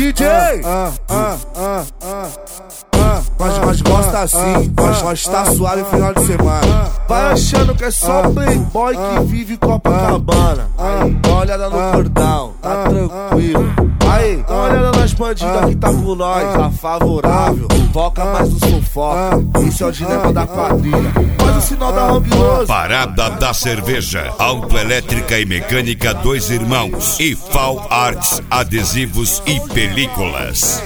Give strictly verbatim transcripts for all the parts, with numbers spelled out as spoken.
D J! Ah, ah, ah, ah, ah, mas, mas gosta assim, mas, mas tá suave final de semana. Vai achando que é só playboy que vive Copacabana. Dá uma olhada no cordão, tá tranquilo. Aí, dá uma olhada nas bandidas que tá com nós, tá favorável. Foca mais no sufoca, esse é o dilema da quadrilha. Faz o sinal da Rambiloso. Parada da Cerveja, autoelétrica e mecânica Dois Irmãos e Fal Arts, adesivos e películas.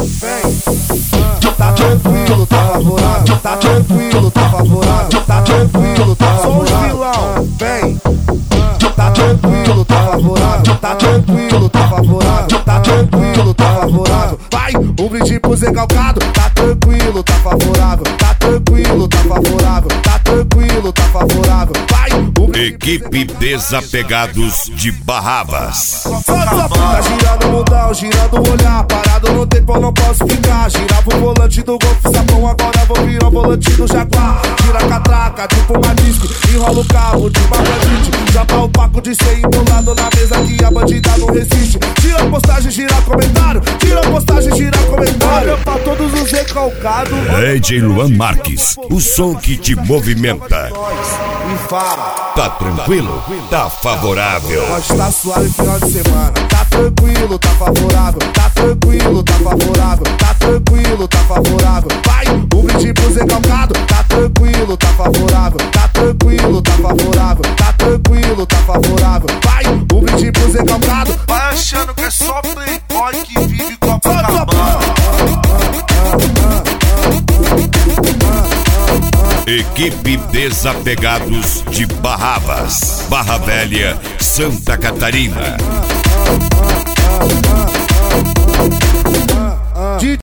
Tá tranquilo, tá favorável, tá tranquilo, tá favorável, tá tranquilo, tá favorável. Vem. Tá tranquilo, tá favorável, tá tranquilo, tá favorável, tá tranquilo, tá favorável. Vai, um brinde pro Zé Calcado, tá tranquilo, tá favorável, tá tranquilo, tá favorável, tá tranquilo, tá favorável. Vai, um Equipe Desapegados de Barrabas. Tá girando o mundão, girando o olhar, parado no tempo eu não posso ficar. Girava o volante do Golf Sapão, agora vou virar o volante do Jaguar. Gira a catraca, tipo uma disco, enrola o carro de uma bandite. Já tá o paco de ser embolado na mesa que a bandida não resiste. Tira a postagem, gira comentário, tira a postagem, gira comentário. Olha pra todos os recalcados. D J Luan Marques, o som que te movimenta. E fala. Tá tranquilo? Tá favorável. Mas tá suave final de semana. Tá tranquilo, tá favorável. Tá tranquilo, tá favorável. Tá tranquilo, tá favorável. Vai, um brinde pro Zé Calcado. Tá tranquilo, tá favorável. Tá tranquilo, tá favorável. Tá tranquilo, tá favorável. Vai, um brinde pro Zé Calcado. Vai achando que é só playboy que vive Copacabana. Equipe Desapegados de Barrabas, Barra Velha, Santa Catarina.